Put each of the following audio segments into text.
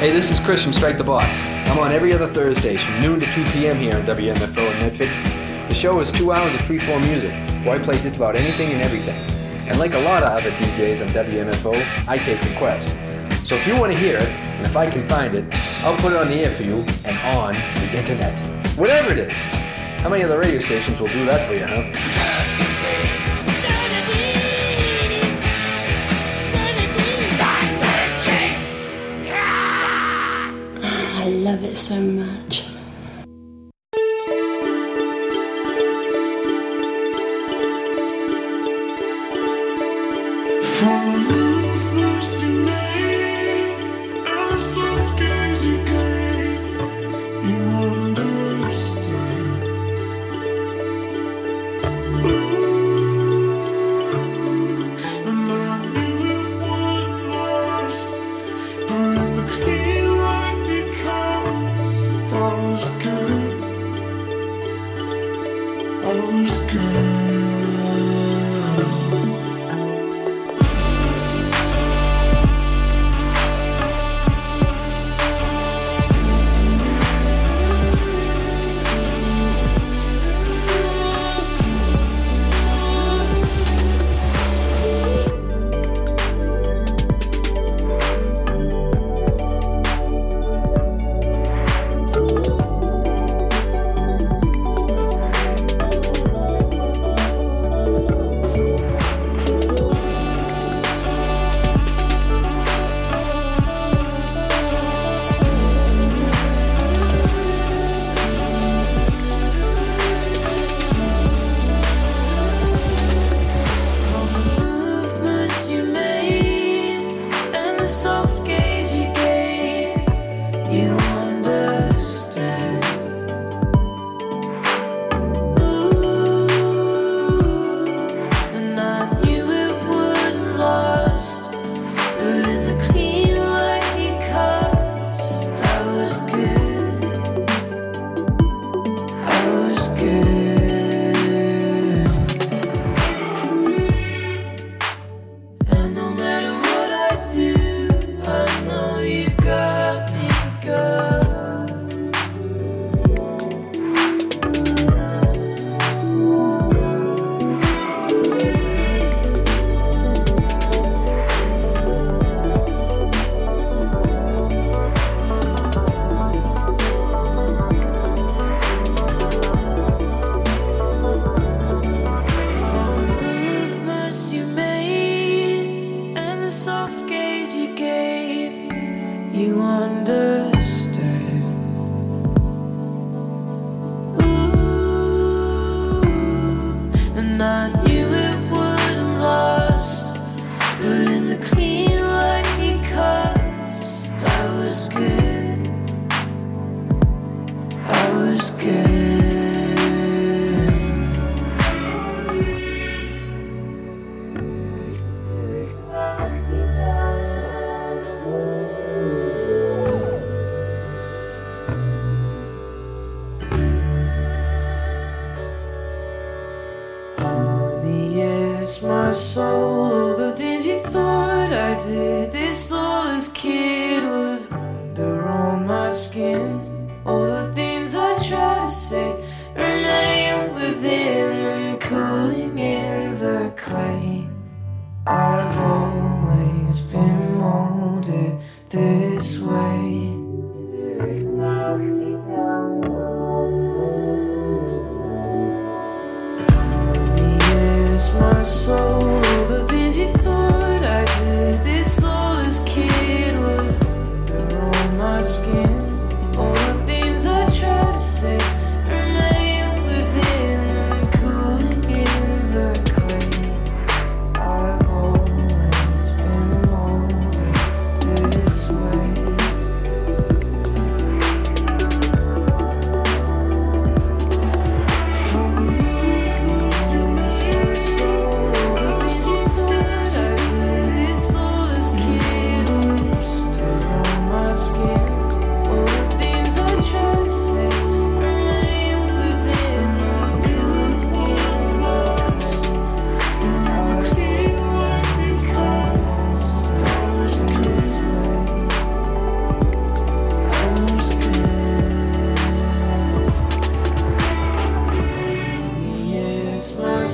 Hey, this is Chris from Strike the Box. I'm on every other Thursdays from noon to 2 p.m. here on WMFO in Medford. The show is 2 hours of free-form music, where I play just about anything and everything. And like a lot of other DJs on WMFO, I take requests. So if you want to hear it, and if I can find it, I'll put it on the air for you and on the internet. Whatever it is. How many other radio stations will do that for you, huh? I love it so much.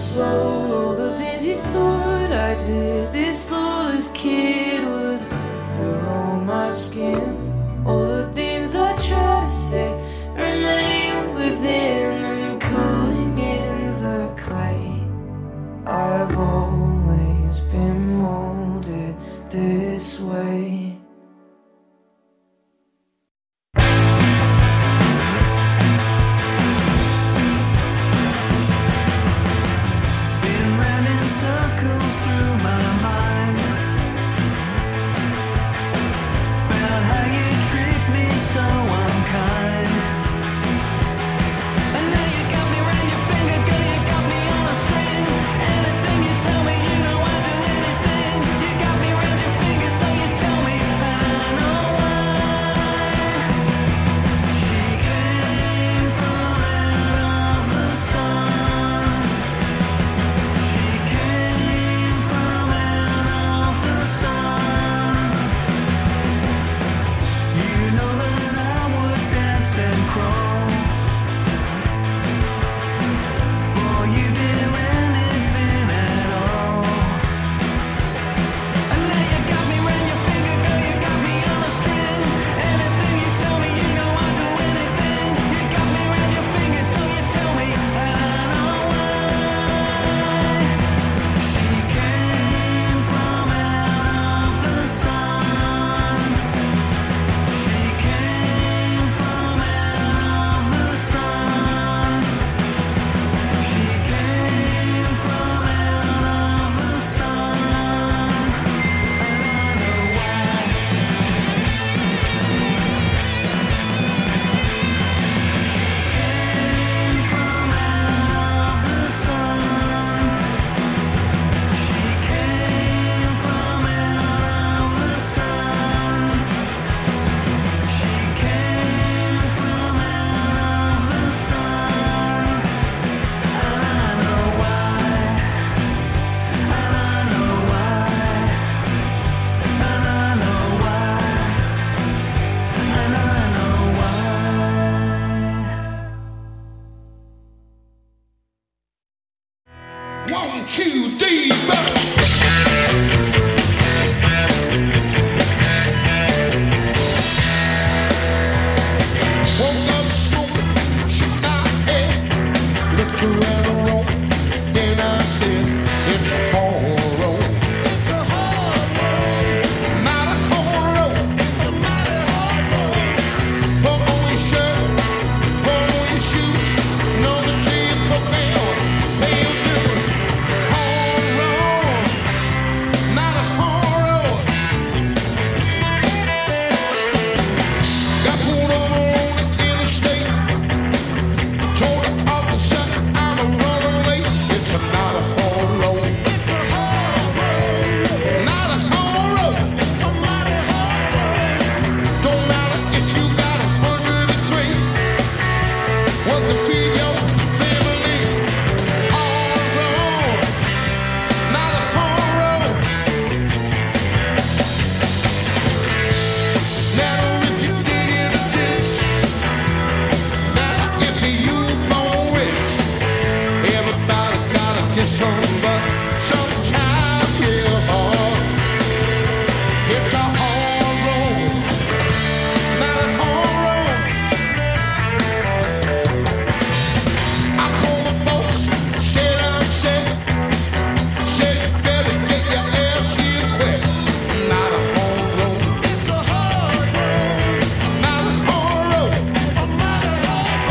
soul. All the things you thought I did, this soulless kid was under on my skin. All the things I try to say remain within and cooling in the clay. I've always been molded this way.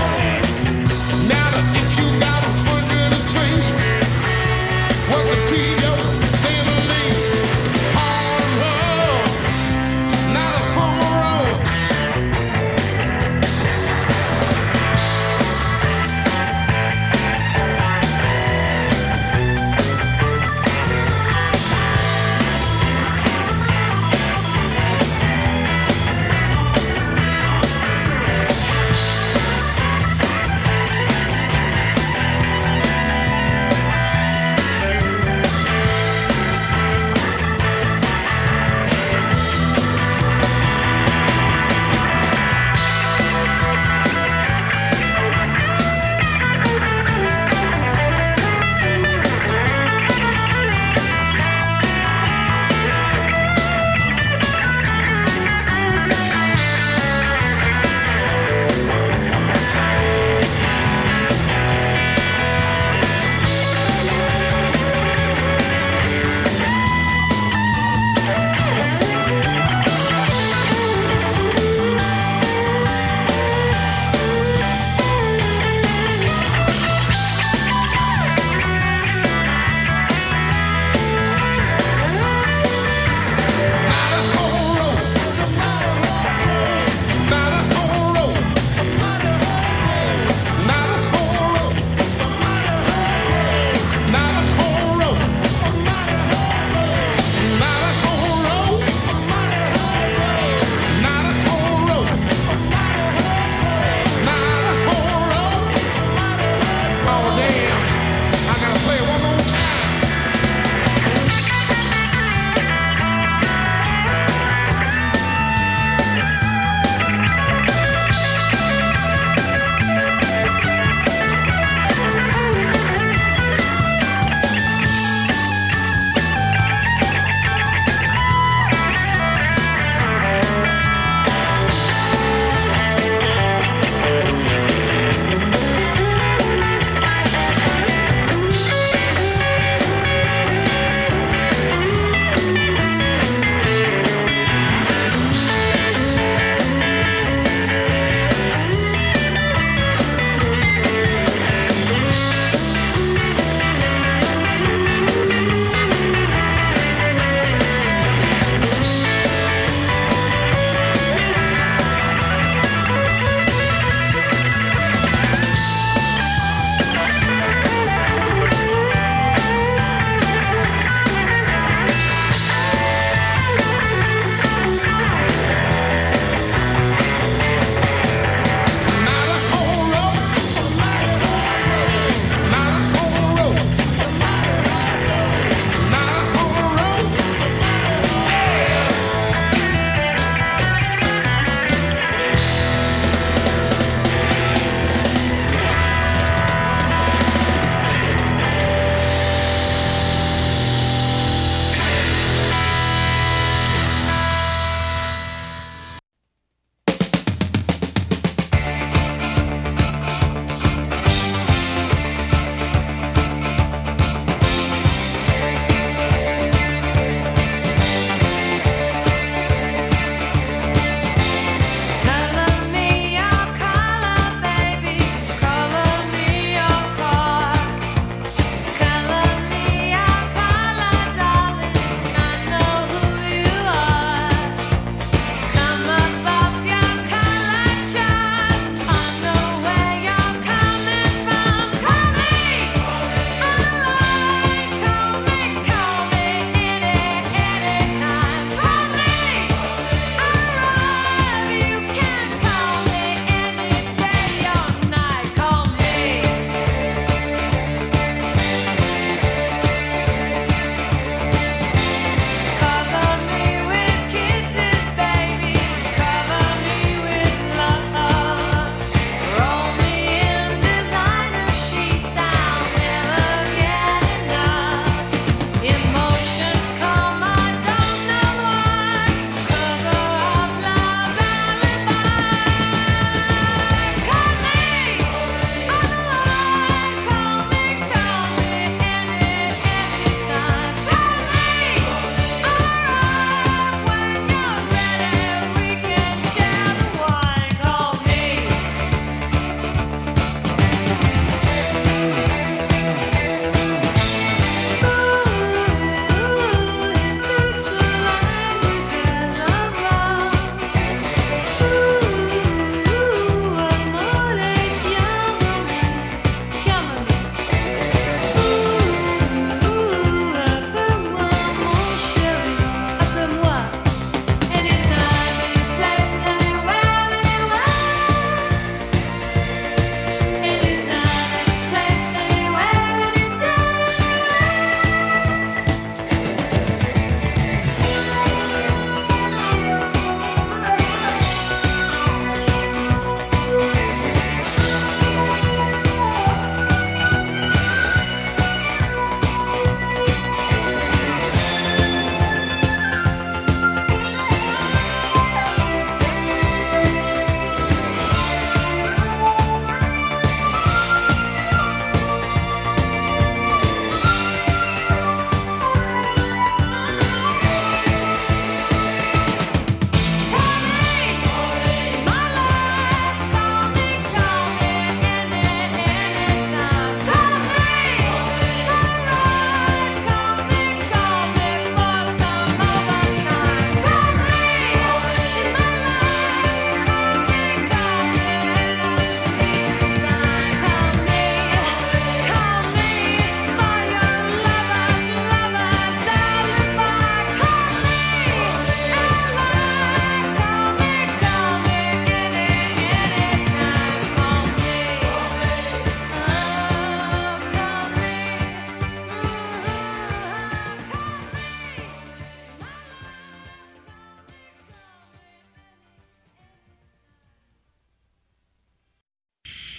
What the tree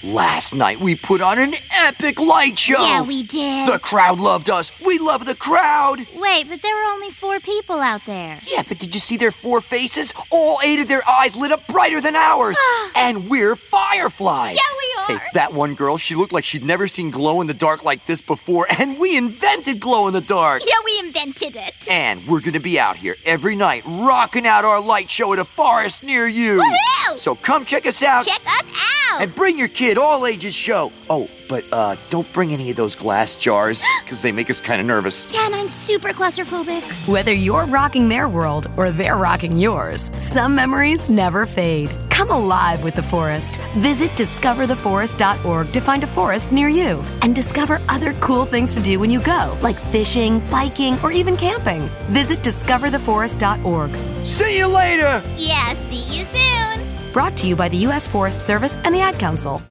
Last night we put on an epic light show. Yeah, we did. The crowd loved us. We love the crowd. Wait, but there were only 4 people out there. Yeah, but did you see their 4 faces? All 8 of their eyes lit up brighter than ours. And we're fireflies. Yeah, we are. Hey, that one girl, she looked like she'd never seen glow-in-the-dark like this before, and we invented glow-in-the-dark. Yeah, we invented it. And we're gonna be out here every night, rocking out our light show at a forest near you. Woohoo! So come check us out. Check us out. And bring your kid, all ages show. Oh, but don't bring any of those glass jars, because they make us kind of nervous. Yeah, and I'm super claustrophobic. Whether you're rocking their world or they're rocking yours, some memories never fade. Come alive with the forest. Visit discovertheforest.org to find a forest near you and discover other cool things to do when you go, like fishing, biking, or even camping. Visit discovertheforest.org. See you later! Yeah, see you soon. Brought to you by the U.S. Forest Service and the Ad Council.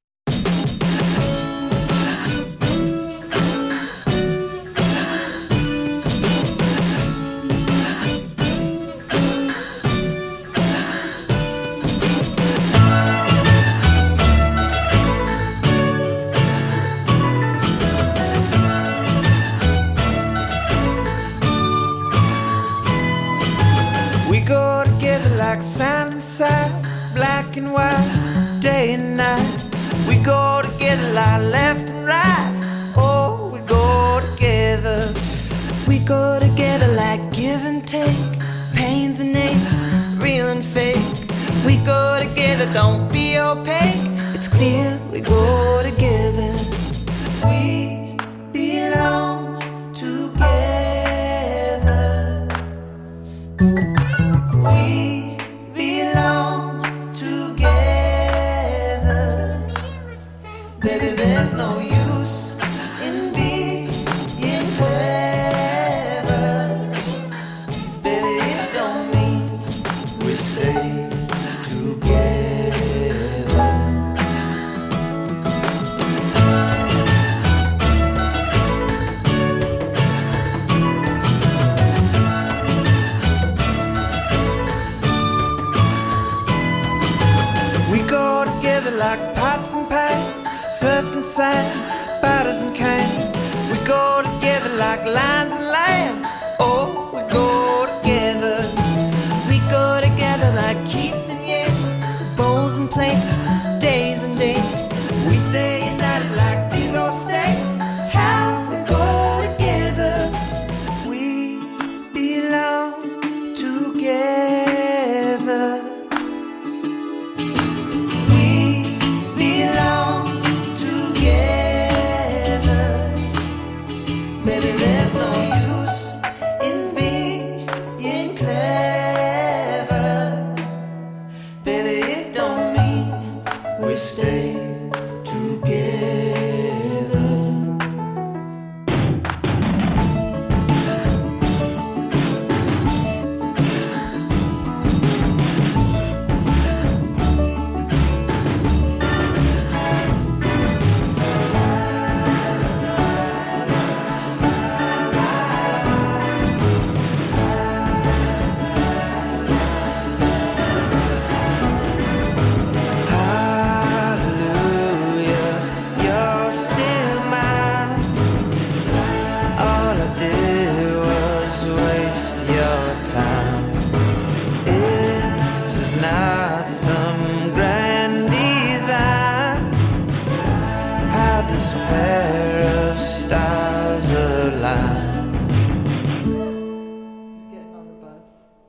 We go together like sand and side, black and white, day and night. We go together like left and right. Oh, we go together. We go together like give and take, pains and aches, real and fake. We go together, don't be opaque. It's clear we go together. We belong together. We belong together. Baby, there's no use in being clever. Baby, it don't mean we stay together. We go together like pots and pans, surf and sand, batters and cans. We go together like lions and lambs. Oh, we go together. We go together like Keats and Yates, bowls and plates, days and dates. We stay united like these old states. It's how we go together. We belong together. We belong together. Baby, there's no use in being clever. Baby, it don't mean we stay together. Hallelujah, you're still mine. All I did was waste your time. If there's not some grand design, how'd this pair of stars align? Getting on the bus.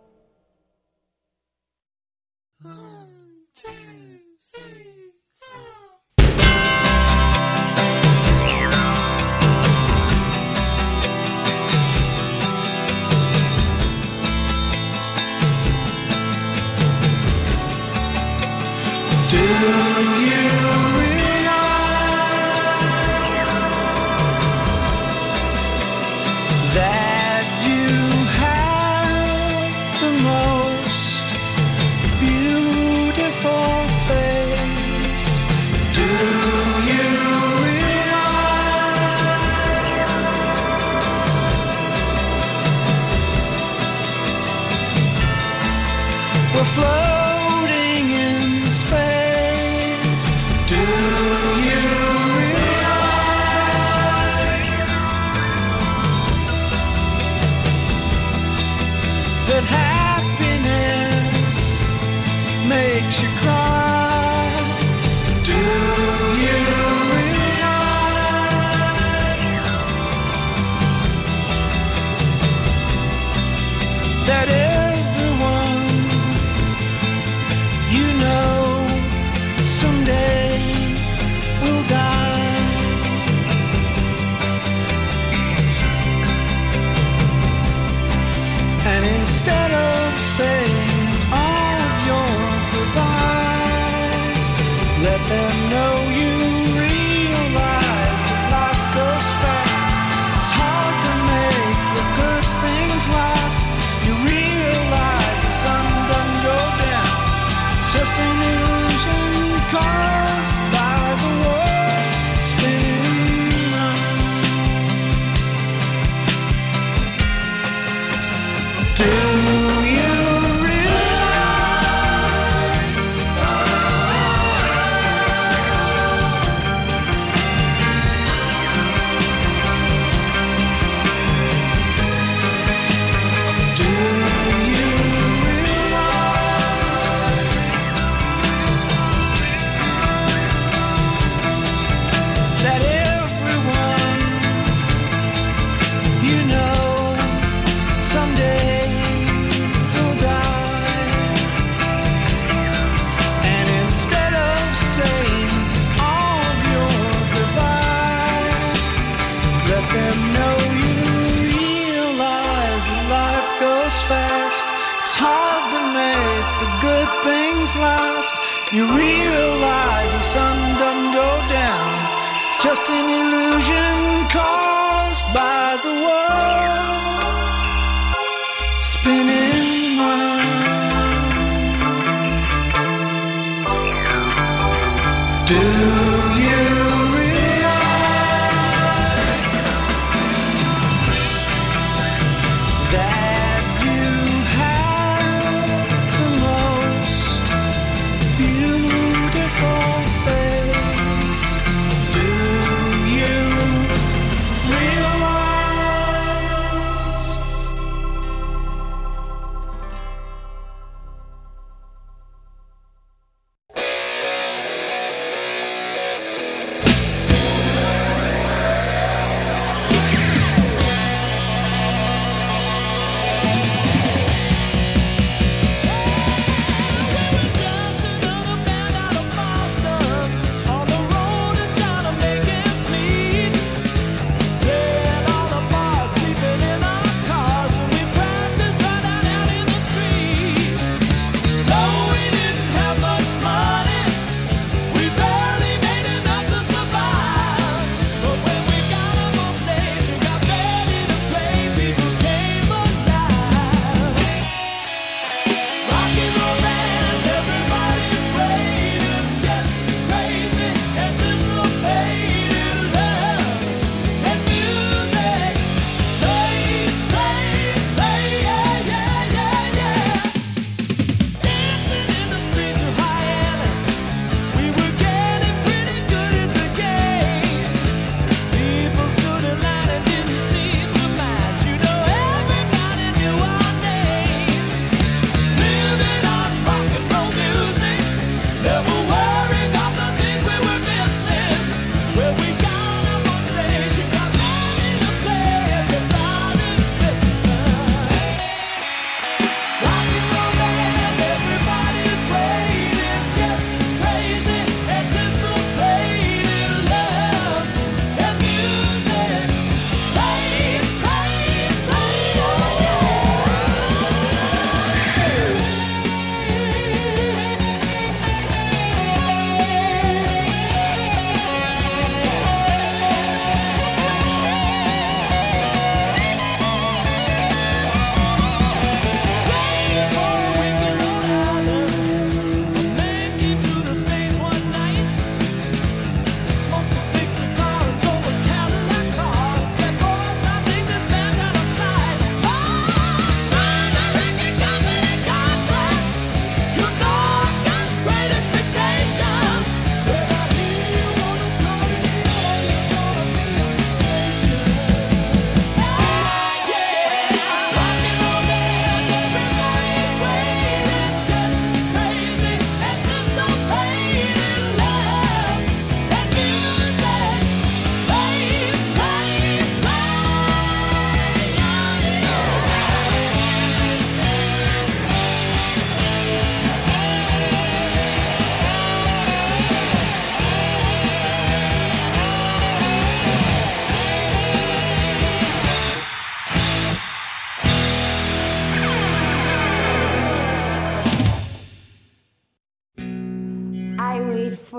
Do you realize that you have the most beautiful face? Do you realize we're floating in space? Do you instead of saying all of your goodbyes, let them know you realize that life goes fast. It's hard to make the good things last. You realize the sun doesn't go down. It's just an illusion caused by the world spinning round. Do you that everyone you know someday will die? And instead of saying all of your goodbyes, let them know you realize that life goes fast. It's hard to make the good things last. You realize the sun doesn't go down. It's just an illusion caused by the world spinning round. Do you realize that you have the most beautiful face? Do you realize?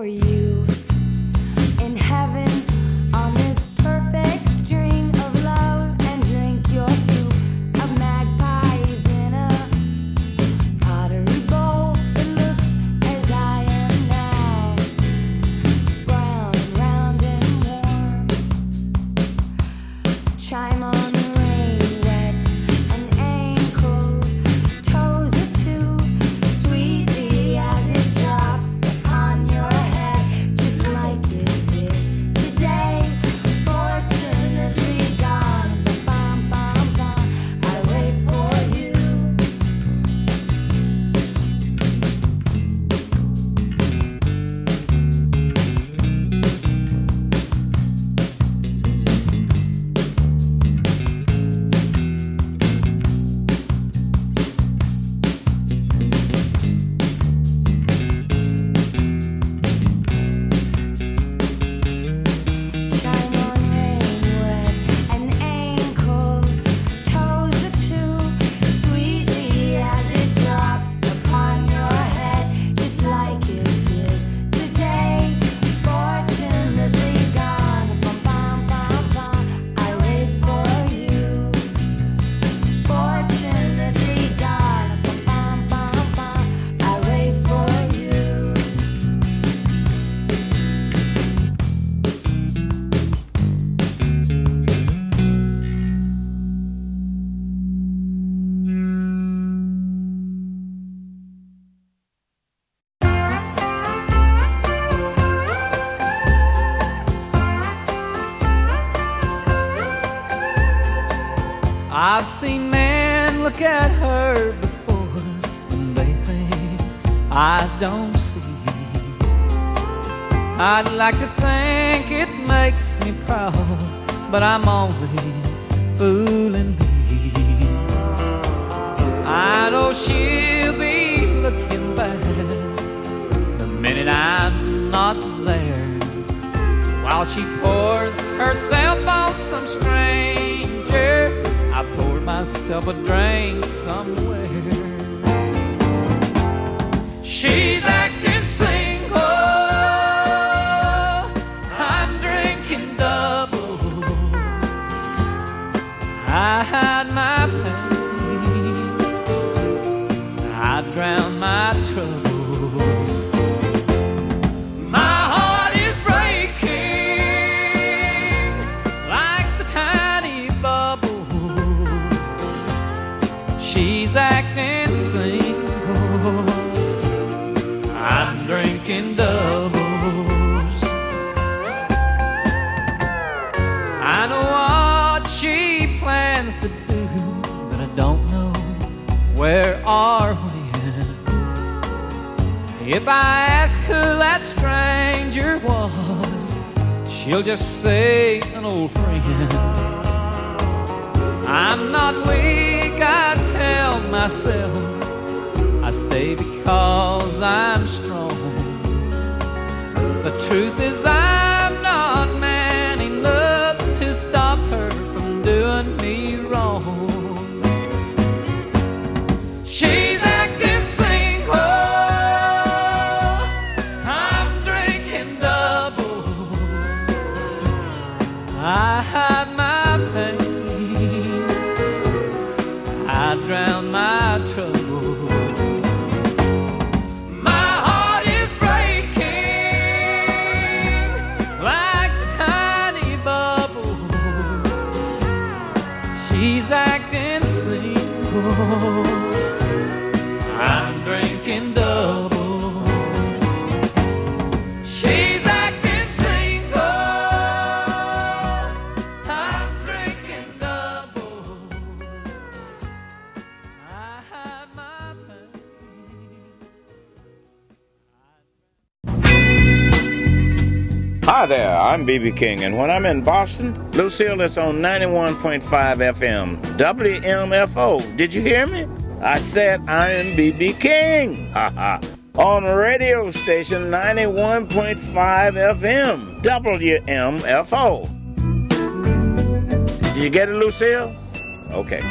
for you in heaven on this perfect string of love, and drink your soup of magpies in a pottery bowl that looks as I am now, brown and round and warm. Chime on the rain, wet and ankle, toes are two, sweetly as it drops upon your head, just like it did today. Fortunately gone, bum, bum, bum, I wait for you. Chime on rain, wet and ankle, toes are two, sweetly as it drops upon your head, just like it did today. Fortunately gone, bum, bum, bum, bum, I wait for you. Fortunately gone, bum, bum, bum, bum, I wait for you. I've seen men look at her before, and lately I don't see. I'd like to think it makes me proud, but I'm only fooling me. I know she'll be looking back the minute I'm not there, while she pours herself on some stranger. I poured myself a drink somewhere. She's acting single, I'm drinking double. I hide my pain, I drown my troubles. My heart is breaking like the tiny bubbles. She's acting single, I'm drinking doubles. I know what she plans to do, but I don't know where or when. If I ask who that stranger was, she'll just say an old friend. I'm not weak, I tell myself. I stay because I'm strong. The truth is I'm not man enough to stop her from doing me wrong. She's acting single, I'm drinking doubles. I hide my pain, I drown my troubles. My heart is breaking like tiny bubbles. She's acting single, I'm drinking doubles. She's acting single, I'm drinking doubles. I hide my pain. Hi there, I'm B.B. King, and when I'm in Boston, Lucille is on 91.5 FM, WMFO. Did you hear me? I said I am B.B. King. On radio station 91.5 FM, WMFO. Did you get it, Lucille? Okay.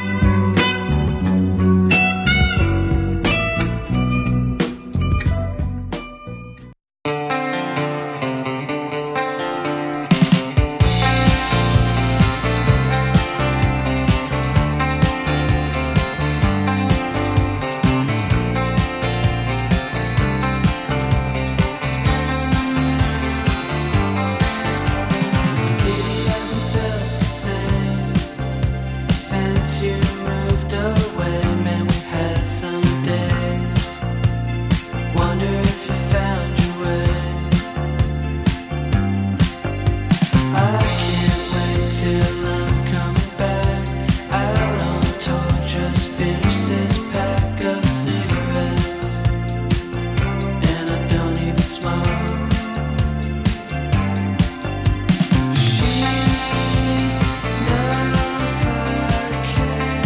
since you moved away, man, we had some days. Wonder if you found your way. I can't wait till I'm coming back out on tour. Just finish this pack of cigarettes, and I don't even smoke. She's never came.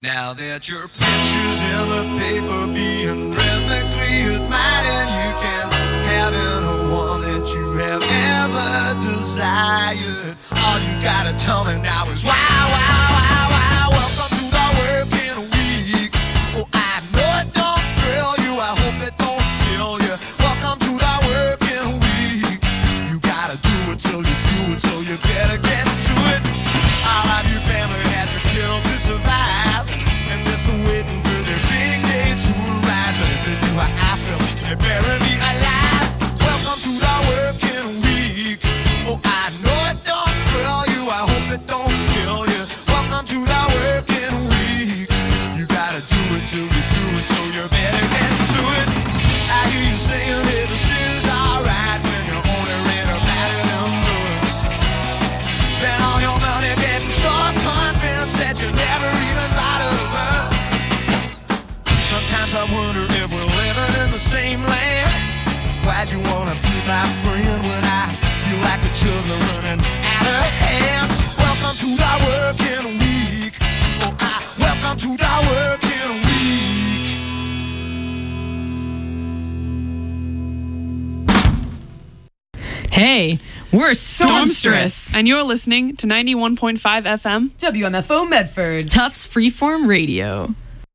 Now that your picture's in the paper being rhythmically admired, you can have any one that you have ever desired. All you gotta tell me now is wow, wow, wow, wow. Welcome to the working week. Oh, I know it don't thrill you, I hope it don't kill you. Welcome to the working week. You gotta do it till you do it, so you better get to it. All of your family had to kill to survive, and they're still waiting for their big day to arrive. But if they do how I feel, they better be alive. Welcome to the working week. Oh, I know it don't thrill you, I hope it don't kill you. Welcome to the working week. You gotta do it till you do it, so you better get to it. I hear you saying that this is alright when you're only read about it in books. Spend all your money getting so convinced that you never even thought of it. Sometimes I wonder if we're living in the same land. Why'd you wanna be my friend when I feel like the children running out of hands? Welcome to the working week. Oh, welcome to the working week. Hey, we're Stormstress. And you're listening to 91.5 FM WMFO Medford. Tufts Freeform Radio.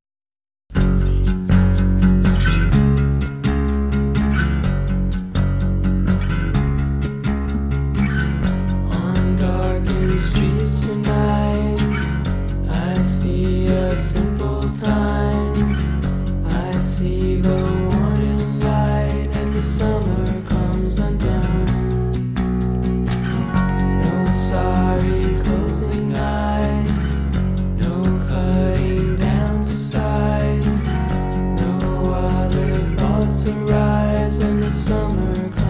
On darkened streets tonight, I see a simple time. I see the warning light, and the summer comes undone. No sorry closing eyes, no cutting down to size, no other thoughts arise, and the summer comes.